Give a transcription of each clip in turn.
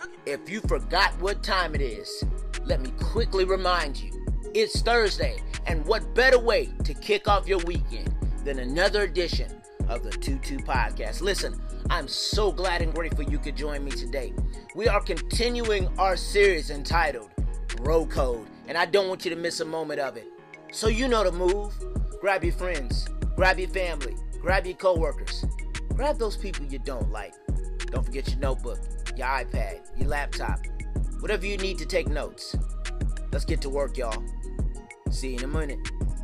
If you forgot what time it is, let me quickly remind you, it's Thursday, and what better way to kick off your weekend than another edition of the 2-2 Podcast. Listen, I'm so glad and grateful you could join me today. We are continuing our series entitled Bro Code, and I don't want you to miss a moment of it. So you know the move. Grab your friends, grab your family, grab your coworkers, grab those people you don't like. Don't forget your notebook, your iPad, your laptop, whatever you need to take notes. Let's get to work, y'all. See you in a minute.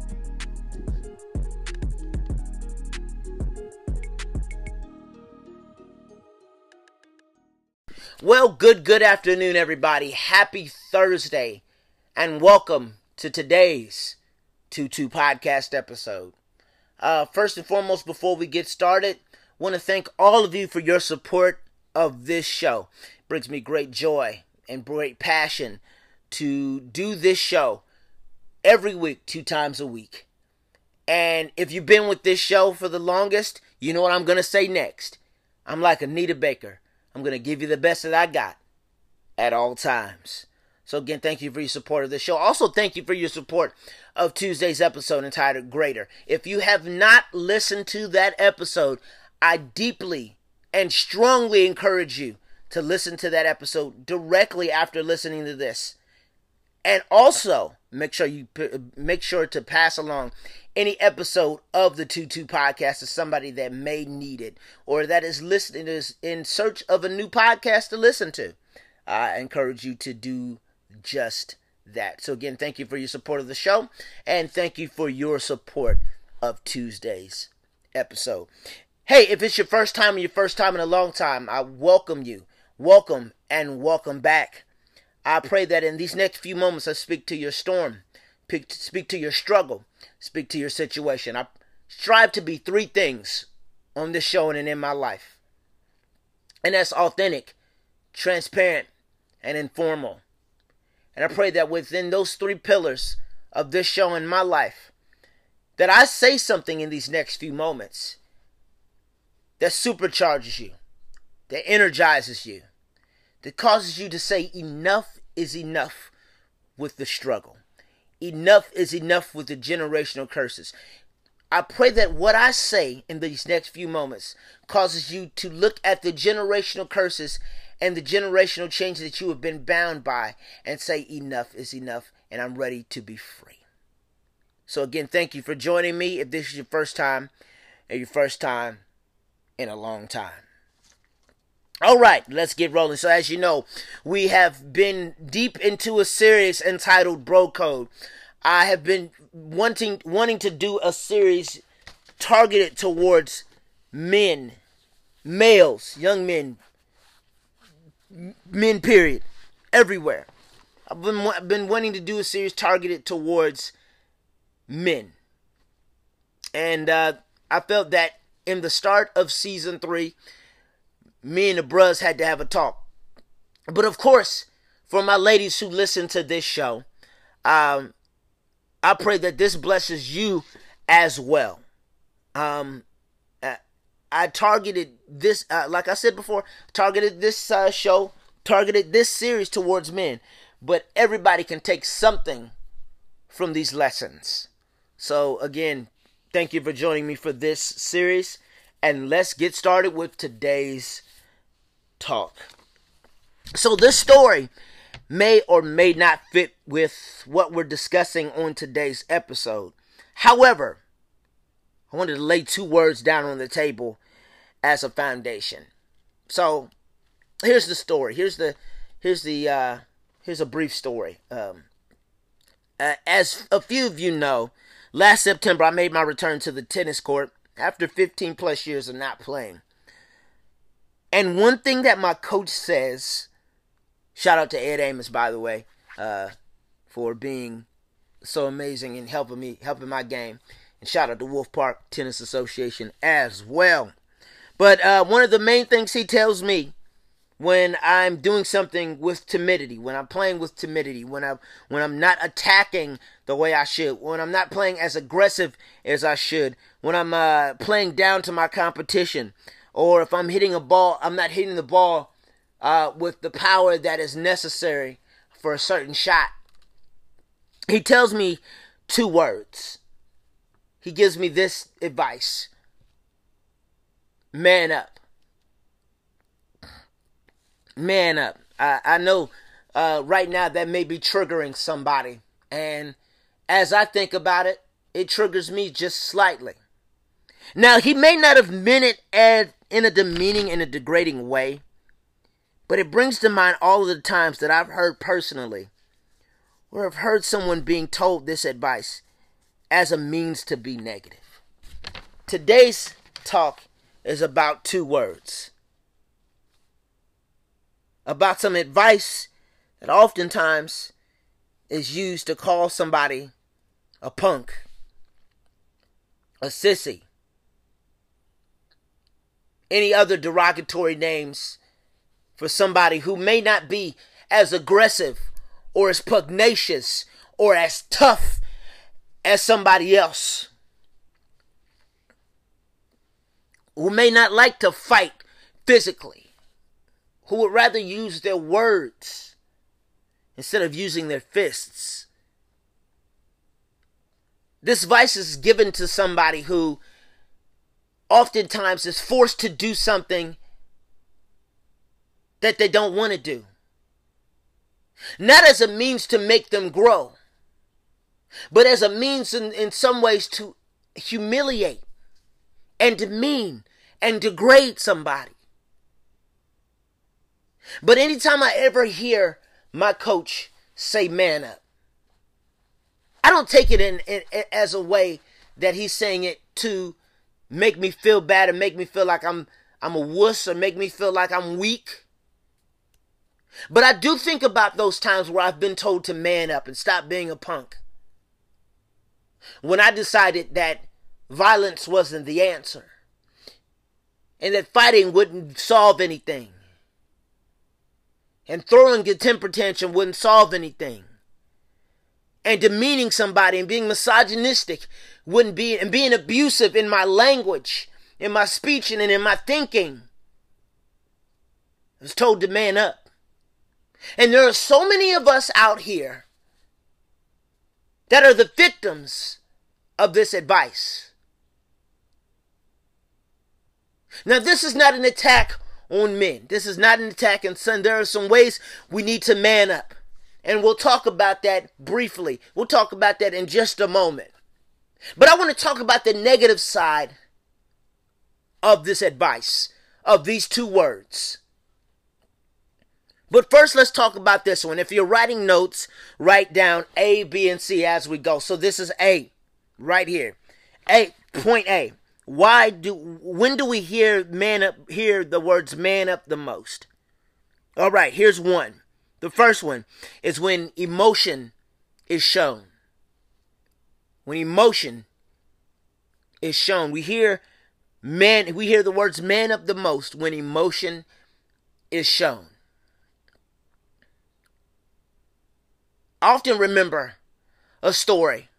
Well, good afternoon, everybody. Happy Thursday, and welcome to today's 2-2 Podcast episode. First and foremost, before we get started, I want to thank all of you for your support of this show. It brings me great joy and great passion to do this show every week, 2 times a week. And if you've been with this show for the longest, you know what I'm going to say next. I'm like Anita Baker. I'm going to give you the best that I got at all times. So again, thank you for your support of this show. Also, thank you for your support of Tuesday's episode entitled Greater. If you have not listened to that episode, I deeply and strongly encourage you to listen to that episode directly after listening to this. And also, make sure to pass along any episode of the 2-2 Podcast to somebody that may need it or that is listening, is in search of a new podcast to listen to. I encourage you to do just that. So again, thank you for your support of the show, and thank you for your support of Tuesday's episode. Hey, if it's your first time or your first time in a long time, I welcome you. Welcome and welcome back. I pray that in these next few moments I speak to your storm, speak to your struggle, speak to your situation. I strive to be 3 things on this show and in my life. And that's authentic, transparent, and informal. And I pray that within those 3 pillars of this show in my life, that I say something in these next few moments that supercharges you, that energizes you, that causes you to say enough is enough with the struggle. Enough is enough with the generational curses. I pray that what I say in these next few moments causes you to look at the generational curses and the generational change that you have been bound by and say enough is enough and I'm ready to be free. So again, thank you for joining me. If this is your first time in a long time. All right, let's get rolling. So as you know, we have been deep into a series entitled Bro Code. I have been wanting to do a series targeted towards men, males, young men period, everywhere. I've been wanting to do a series targeted towards men. And I felt that in the start of season 3, me and the bros had to have a talk. But of course, for my ladies who listen to this show, I pray that this blesses you as well. I targeted this, like I said before, targeted this series towards men. But everybody can take something from these lessons. So again, thank you for joining me for this series. And let's get started with today's talk. So this story may or may not fit with what we're discussing on today's episode. However, I wanted to lay 2 words down on the table as a foundation. So here's the story. Here's a brief story. As a few of you know, last September I made my return to the tennis court after 15 plus years of not playing. And one thing that my coach says, shout out to Ed Amos, by the way, for being so amazing and helping my game. And shout out to Wolf Park Tennis Association as well. But one of the main things he tells me when I'm doing something with timidity, when I'm playing with timidity, when I'm not attacking the way I should, when I'm not playing as aggressive as I should, when I'm playing down to my competition, or if I'm hitting a ball, I'm not hitting the ball with the power that is necessary for a certain shot. He tells me 2 words. He gives me this advice: man up. Man up. I know right now that may be triggering somebody. And as I think about it, it triggers me just slightly. Now, he may not have meant it in a demeaning and a degrading way, but it brings to mind all of the times that I've heard personally, where I've heard someone being told this advice as a means to be negative. Today's talk is about 2 words. About some advice that oftentimes is used to call somebody a punk, a sissy, any other derogatory names for somebody who may not be as aggressive or as pugnacious or as tough as somebody else, who may not like to fight physically, who would rather use their words instead of using their fists. This advice is given to somebody who oftentimes is forced to do something that they don't want to do. Not as a means to make them grow, but as a means in some ways to humiliate and demean and degrade somebody. But anytime I ever hear my coach say man up, I don't take it in as a way that he's saying it to make me feel bad and make me feel like I'm a wuss or make me feel like I'm weak. But I do think about those times where I've been told to man up and stop being a punk. When I decided that violence wasn't the answer and that fighting wouldn't solve anything and throwing a temper tantrum wouldn't solve anything and demeaning somebody and being misogynistic wouldn't be, and being abusive in my language, in my speech, and in my thinking. I was told to man up. And there are so many of us out here that are the victims of this advice. Now, this is not an attack on men. This is not an attack on son. There are some ways we need to man up. And we'll talk about that briefly. We'll talk about that in just a moment. But I want to talk about the negative side of this advice, of these 2 words. But first, let's talk about this one. If you're writing notes, write down A, B, and C as we go. So this is A, right here. A, point A. When do we hear the words man up the most? All right, here's one. The first one is when emotion is shown. When emotion is shown, we hear the words man up the most when emotion is shown. I often remember a story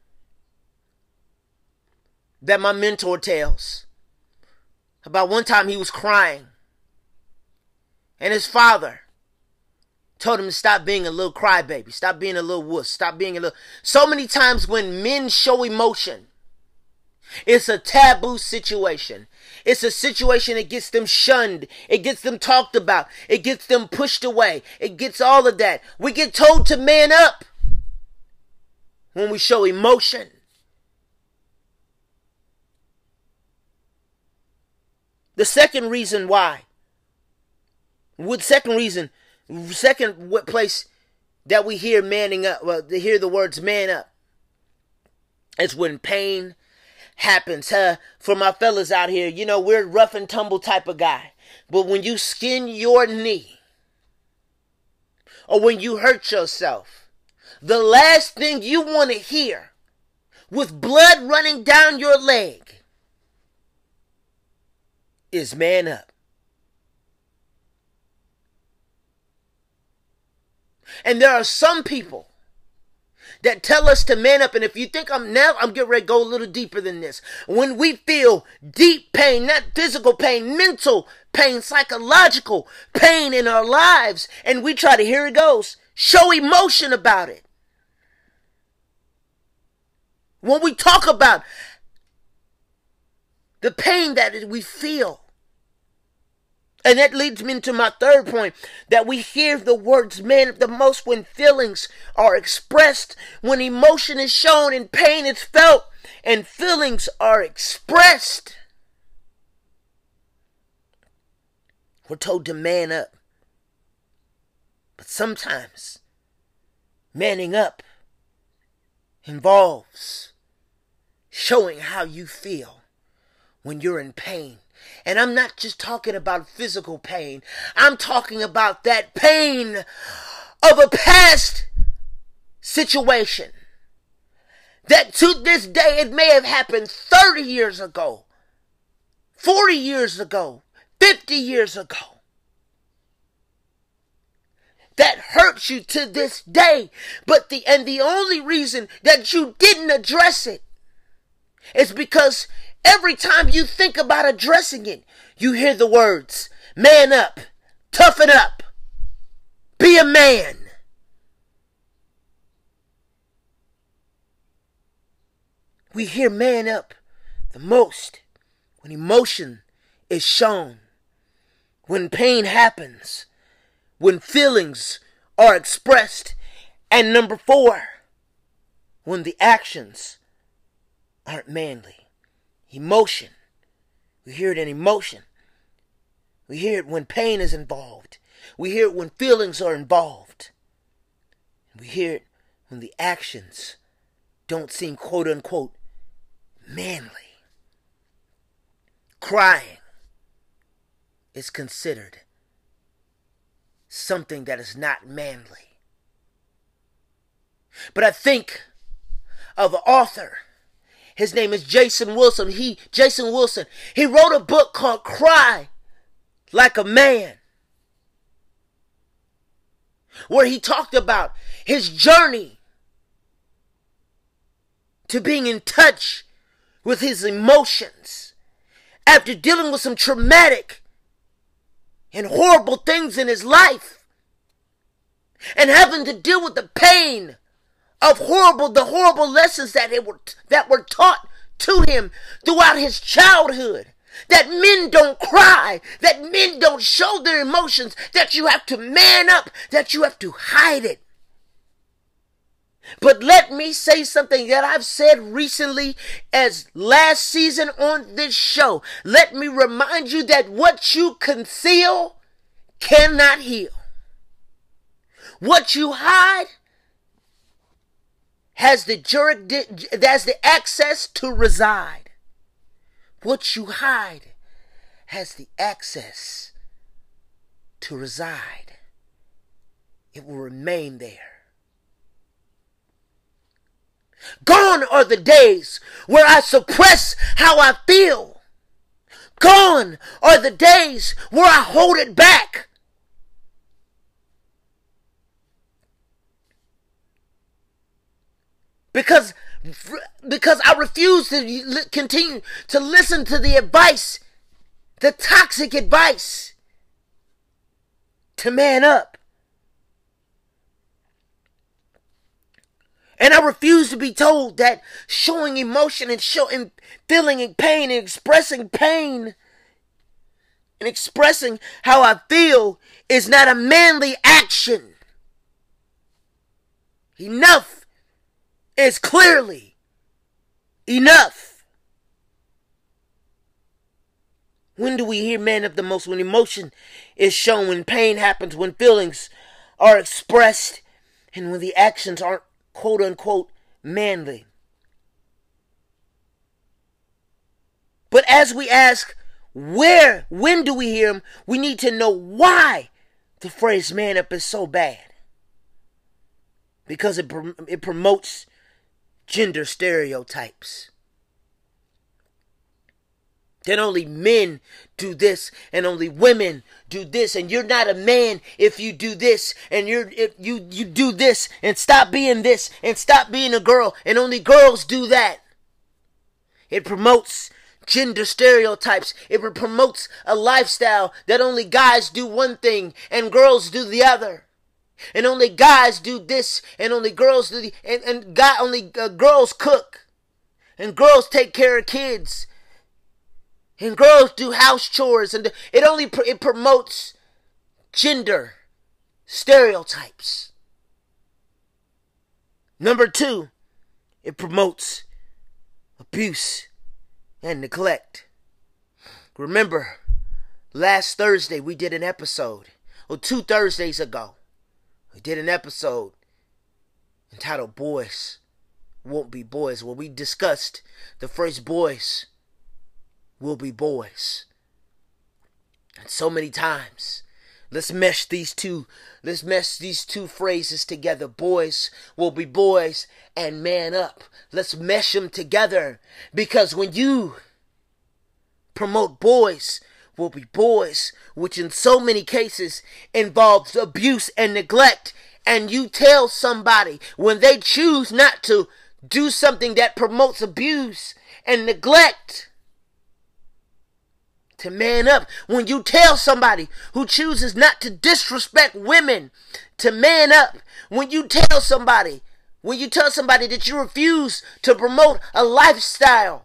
that my mentor tells about one time he was crying and his father told him to stop being a little crybaby, stop being a little wuss, stop being a little... So many times when men show emotion, it's a taboo situation. It's a situation that gets them shunned. It gets them talked about. It gets them pushed away. It gets all of that. We get told to man up when we show emotion. The second reason why, second place that we hear manning up, to hear the words man up, is when pain happens. For my fellas out here, we're rough and tumble type of guy. But when you skin your knee, or when you hurt yourself, the last thing you want to hear, with blood running down your leg, is man up. And there are some people that tell us to man up. And if you think I'm getting ready to go a little deeper than this. When we feel deep pain, not physical pain, mental pain, psychological pain in our lives, and we try to, here it goes, show emotion about it. When we talk about the pain that we feel. And that leads me into my third point, that we hear the words man up the most when feelings are expressed, when emotion is shown and pain is felt, and feelings are expressed. We're told to man up. But sometimes manning up involves showing how you feel when you're in pain. And I'm not just talking about physical pain. I'm talking about that pain of a past situation. That to this day, it may have happened 30 years ago, 40 years ago, 50 years ago. That hurts you to this day. But the only reason that you didn't address it is because every time you think about addressing it, you hear the words, man up, toughen up, be a man. We hear man up the most when emotion is shown, when pain happens, when feelings are expressed, and number 4, when the actions aren't manly. Emotion. We hear it in emotion. We hear it when pain is involved. We hear it when feelings are involved. We hear it when the actions don't seem quote unquote manly. Crying is considered something that is not manly. But I think of an author. His name is Jason Wilson. Jason Wilson. He wrote a book called Cry Like a Man, where he talked about his journey to being in touch with his emotions after dealing with some traumatic and horrible things in his life, and having to deal with the pain of the horrible lessons that were taught to him throughout his childhood. That men don't cry, that men don't show their emotions, that you have to man up, that you have to hide it. But let me say something that I've said recently as last season on this show. Let me remind you that what you conceal cannot heal. What you hide has the access to reside. What you hide has the access to reside. It will remain there. Gone are the days where I suppress how I feel. Gone are the days where I hold it back. Because I refuse to continue to listen to the advice, the toxic advice, to man up. And I refuse to be told that showing emotion and feeling pain and expressing pain and expressing how I feel is not a manly action. Enough is clearly enough. When do we hear man up the most? When emotion is shown, when pain happens, when feelings are expressed, and when the actions aren't quote unquote manly. But as we ask, when do we hear him? We need to know why the phrase man up is so bad. Because it promotes gender stereotypes. That only men do this and only women do this, and you're not a man if you do this, and if you do this and stop being this and stop being a girl, and only girls do that. It promotes gender stereotypes. It promotes a lifestyle that only guys do one thing and girls do the other. And only guys do this and only girls do girls cook. And girls take care of kids. And girls do house chores, and it promotes gender stereotypes. Number 2, it promotes abuse and neglect. Remember, last Thursday we did an episode, or 2 Thursdays ago, we did an episode entitled Boys Won't Be Boys, where we discussed the phrase boys will be boys. And so many times, let's mesh these two phrases together. Boys will be boys and man up. Let's mesh them together, because when you promote boys will be boys, which in so many cases involves abuse and neglect, and you tell somebody when they choose not to do something that promotes abuse and neglect, to man up. When you tell somebody who chooses not to disrespect women to man up. When you tell somebody that you refuse to promote a lifestyle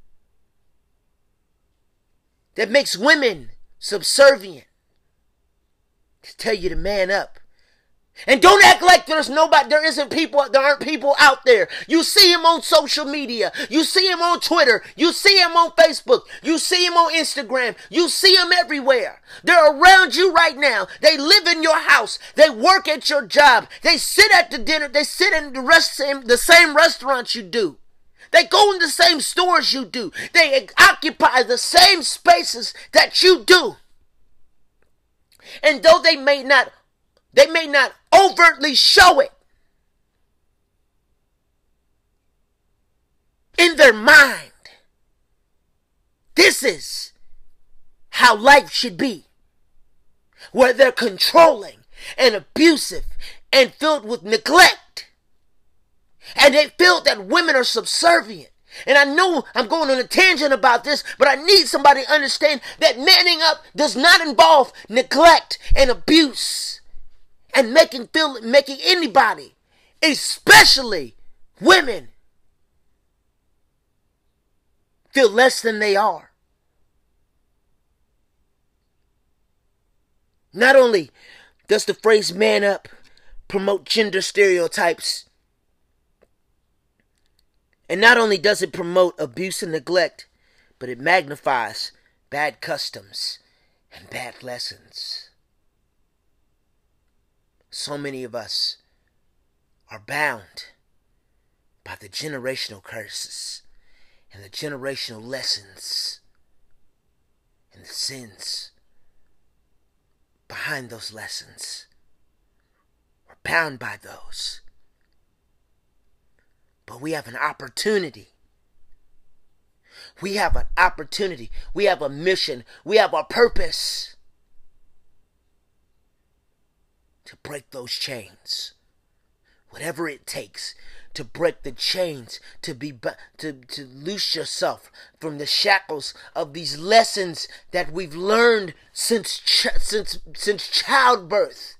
that makes women subservient, to tell you to man up. And don't act like there aren't people out there. You see him on social media. You see him on Twitter. You see him on Facebook. You see him on Instagram. You see him everywhere. They're around you right now. They live in your house. They work at your job. They sit at the dinner. They sit in the same restaurants you do. They go in the same stores you do. They occupy the same spaces that you do. And though they may not overtly show it, in their mind, this is how life should be, where they're controlling and abusive and filled with neglect, and they feel that women are subservient. And I know I'm going on a tangent about this, but I need somebody to understand that manning up does not involve neglect and abuse and making anybody, especially women, feel less than they are. Not only does the phrase man up promote gender stereotypes, and not only does it promote abuse and neglect, but it magnifies bad customs and bad lessons. So many of us are bound by the generational curses and the generational lessons and the sins behind those lessons. We're bound by those. But we have an opportunity. We have an opportunity. We have a mission. We have a purpose to break those chains. Whatever it takes to break the chains, to loose yourself from the shackles of these lessons that we've learned since childbirth.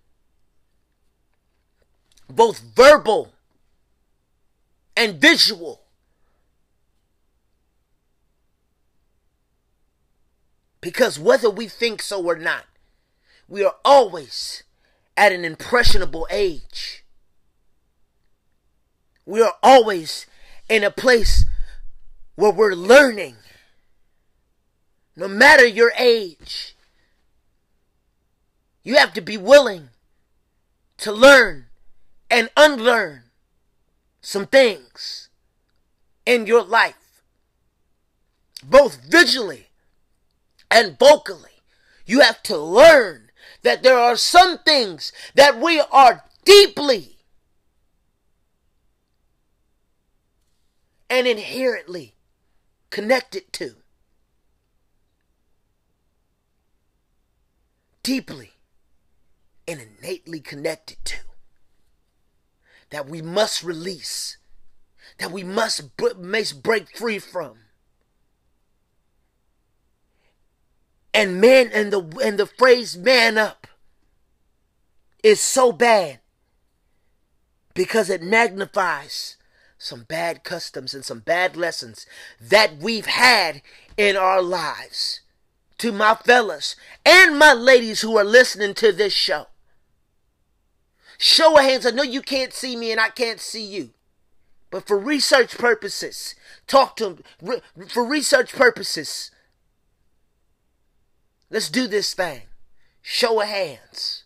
Both verbal and visual. Because whether we think so or not, we are always at an impressionable age. We are always in a place where we're learning. No matter your age, you have to be willing to learn and unlearn some things in your life, both visually and vocally. You have to learn that there are some things that we are deeply and inherently connected to. deeply and innately connected to, that we must release, that we must break free from. And the phrase "man up" is so bad because it magnifies some bad customs and some bad lessons that we've had in our lives. To my fellas and my ladies who are listening to this show, show of hands. I know you can't see me and I can't see you, but for research purposes, talk to them. For research purposes, let's do this thing. Show of hands.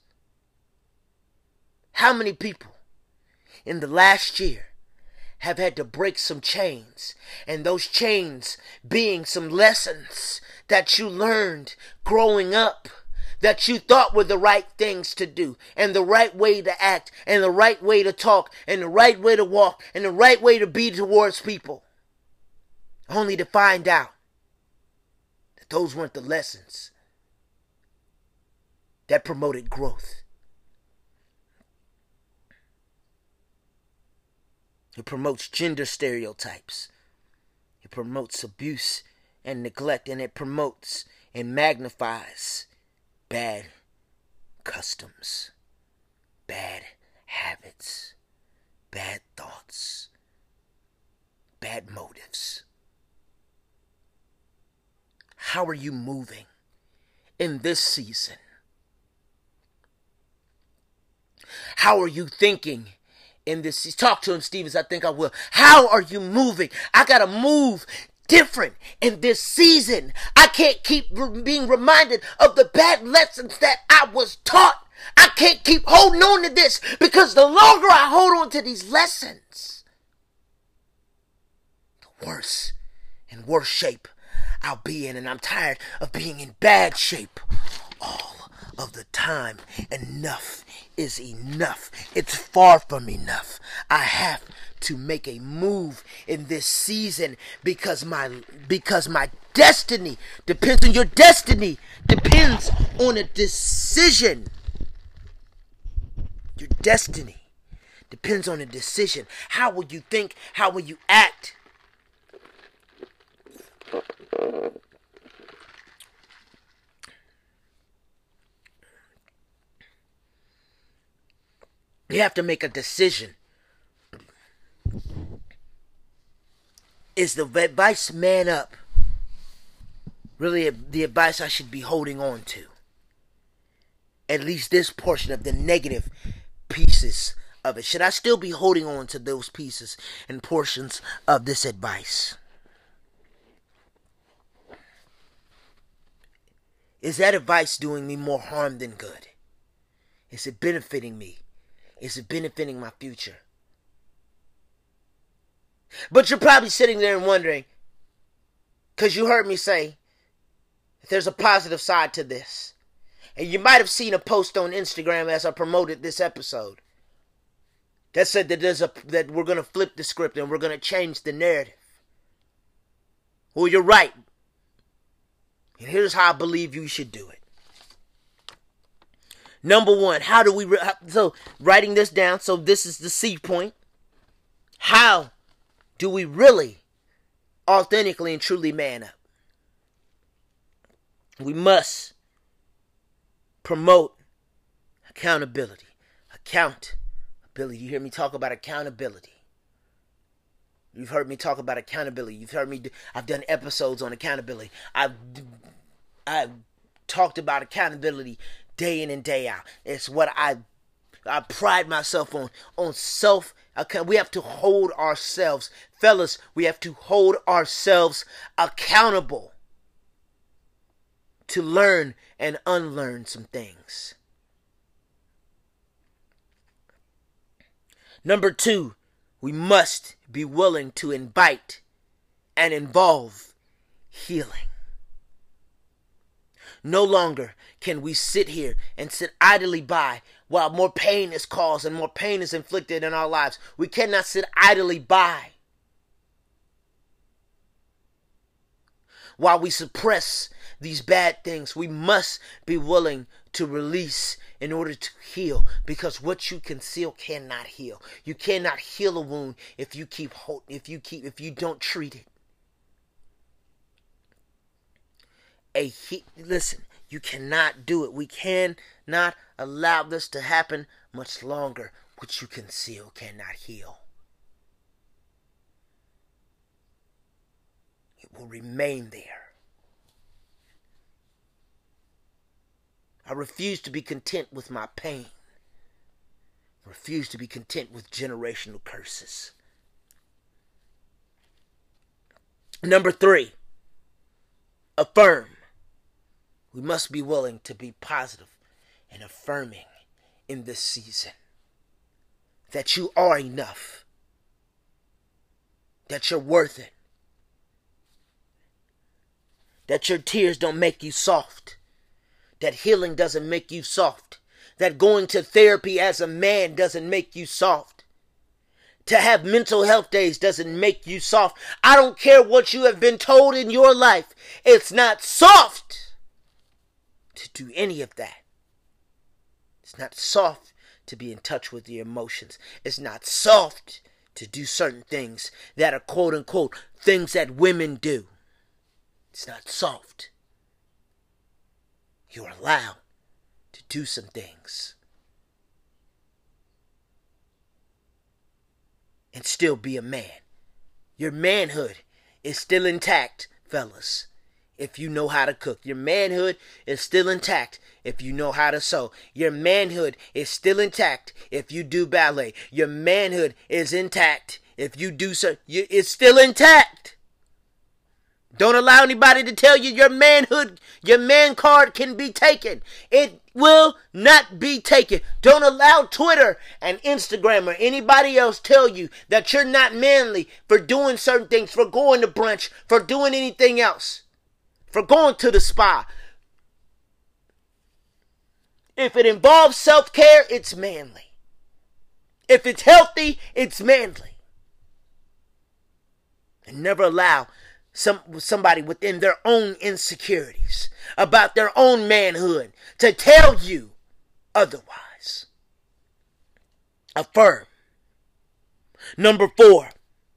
How many people in the last year have had to break some chains, and those chains being some lessons that you learned growing up, that you thought were the right things to do, and the right way to act, and the right way to talk, and the right way to walk, and the right way to be towards people, only to find out that those weren't the lessons that promoted growth. It promotes gender stereotypes. It promotes abuse and neglect, and it promotes and magnifies bad customs, bad habits, bad thoughts, bad motives. How are you moving in this season? How are you thinking in this? Talk to him, Stevens. I think I will. How are you moving? I gotta move different in this season. I can't keep being reminded of the bad lessons that I was taught. I can't keep holding on to this, because the longer I hold on to these lessons, the worse and worse shape I'll be in. And I'm tired of being in bad shape all of the time. Enough is enough. It's far from enough. I have to make a move in this season, because my destiny depends on your destiny, depends on a decision. Your destiny depends on a decision. How will you think? How will you act? You have to make a decision. Is the advice "man up" really the advice I should be holding on to? At least this portion of the negative pieces of it. Should I still be holding on to those pieces and portions of this advice? Is that advice doing me more harm than good? Is it benefiting me? Is it benefiting my future? But you're probably sitting there and wondering, because you heard me say that there's a positive side to this. And you might have seen a post on Instagram as I promoted this episode that said that that we're going to flip the script and we're going to change the narrative. Well, you're right. And here's how I believe you should do it. Number one, how do we... So, writing this down, so this is the C point. How do we really, authentically and truly man up? We must promote accountability. Accountability. You hear me talk about accountability. You've heard me talk about accountability. You've heard me... I've done episodes on accountability. I've talked about accountability day in and day out. It's what I pride myself on self. We have to hold ourselves, fellas, we have to hold ourselves accountable to learn and unlearn some things. Number two, we must be willing to invite and involve healing. No longer can we sit here and sit idly by while more pain is caused and more pain is inflicted in our lives. We cannot sit idly by while we suppress these bad things. We must be willing to release in order to heal, because what you conceal cannot heal. You cannot heal a wound if you don't treat it. Listen, you cannot do it. We cannot allow this to happen much longer. What you conceal cannot heal. It will remain there. I refuse to be content with my pain. I refuse to be content with generational curses. Number 3, affirm. We must be willing to be positive and affirming in this season that you are enough, that you're worth it, that your tears don't make you soft, that healing doesn't make you soft, that going to therapy as a man doesn't make you soft, to have mental health days doesn't make you soft. I don't care what you have been told in your life. It's not soft to do any of that. It's not soft to be in touch with your emotions. It's not soft to do certain things that are quote unquote things that women do. It's not soft. You're allowed to do some things and still be a man. Your manhood is still intact, fellas, if you know how to cook. Your manhood is still intact if you know how to sew. Your manhood is still intact if you do ballet. Your manhood is intact if you do so. It's still intact. Don't allow anybody to tell you your manhood, your man card can be taken. It will not be taken. Don't allow Twitter and Instagram or anybody else tell you that you're not manly for doing certain things, for going to brunch, for doing anything else, for going to the spa. If it involves self-care, it's manly. If it's healthy, it's manly. And never allow somebody within their own insecurities about their own manhood to tell you otherwise. Affirm. Number 4,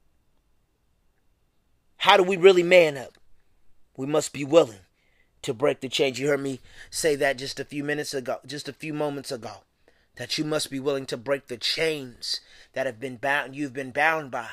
how do we really man up? We must be willing to break the chains. You heard me say that just a few moments ago, that you must be willing to break the chains that you've been bound by.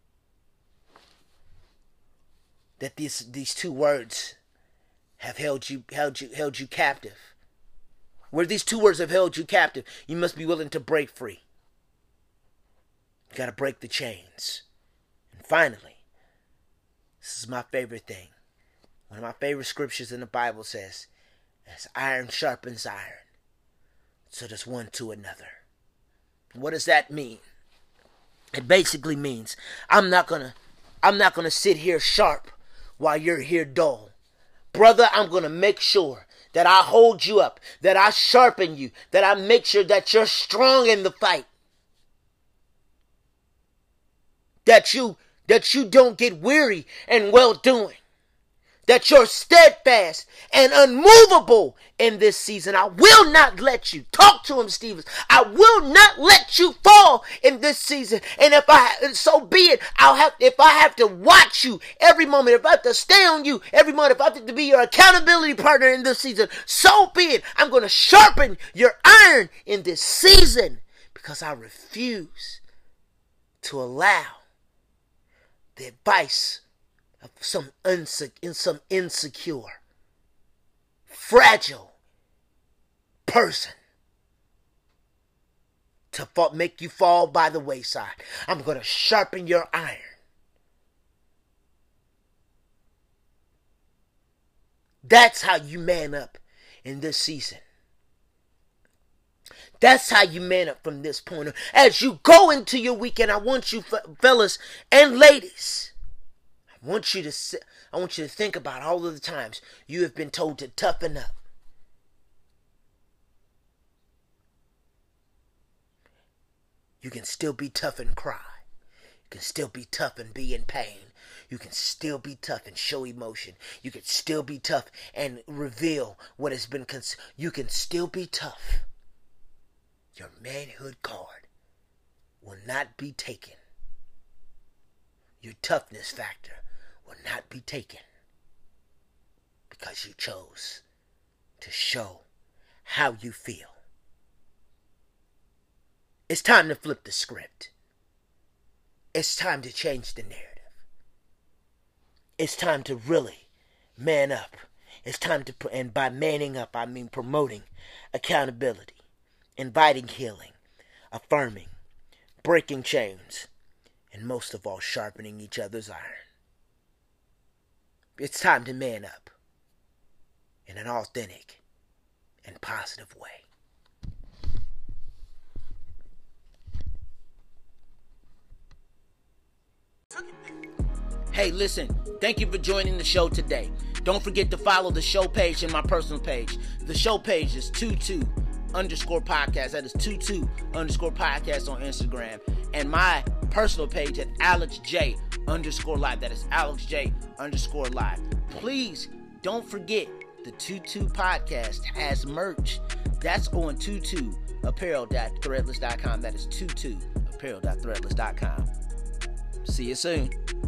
That these 2 words have held you captive. Where these 2 words have held you captive, you must be willing to break free. You got to break the chains. And finally, this is my favorite thing. One of my favorite scriptures in the Bible says, as iron sharpens iron, so does one to another. What does that mean? It basically means I'm not gonna sit here sharp while you're here dull. Brother, I'm going to make sure that I hold you up, that I sharpen you, that I make sure that you're strong in the fight. That you don't get weary in well doing. That you're steadfast and unmovable in this season. I will not let you, talk to him, Stevens, I will not let you fall in this season. And so be it. If I have to watch you every moment, if I have to stay on you every moment, if I have to be your accountability partner in this season, so be it. I'm going to sharpen your iron in this season, because I refuse to allow the advice of some insecure, fragile person to make you fall by the wayside. I'm going to sharpen your iron. That's how you man up in this season. That's how you man up from this point on. As you go into your weekend, I want you fellas and ladies, I want you to think about all of the times you have been told to toughen up. You can still be tough and cry. You can still be tough and be in pain. You can still be tough and show emotion. You can still be tough and reveal what has been you can still be tough. Your manhood card will not be taken. Your toughness factor will not be taken because you chose to show how you feel. It's time to flip the script. It's time to change the narrative. It's time to really man up. It's time to, and by manning up, I mean promoting accountability, inviting healing, affirming, breaking chains, and most of all, sharpening each other's iron. It's time to man up in an authentic and positive way. Hey, listen, thank you for joining the show today. Don't forget to follow the show page and my personal page. The show page is 22_podcast. That is 22_podcast on Instagram. And my personal page at AlexJ_live. That is AlexJ_live. Please don't forget the 22 podcast has merch. That's on tutuapparel.threadless.com. That is tutuapparel.threadless.com. See you soon.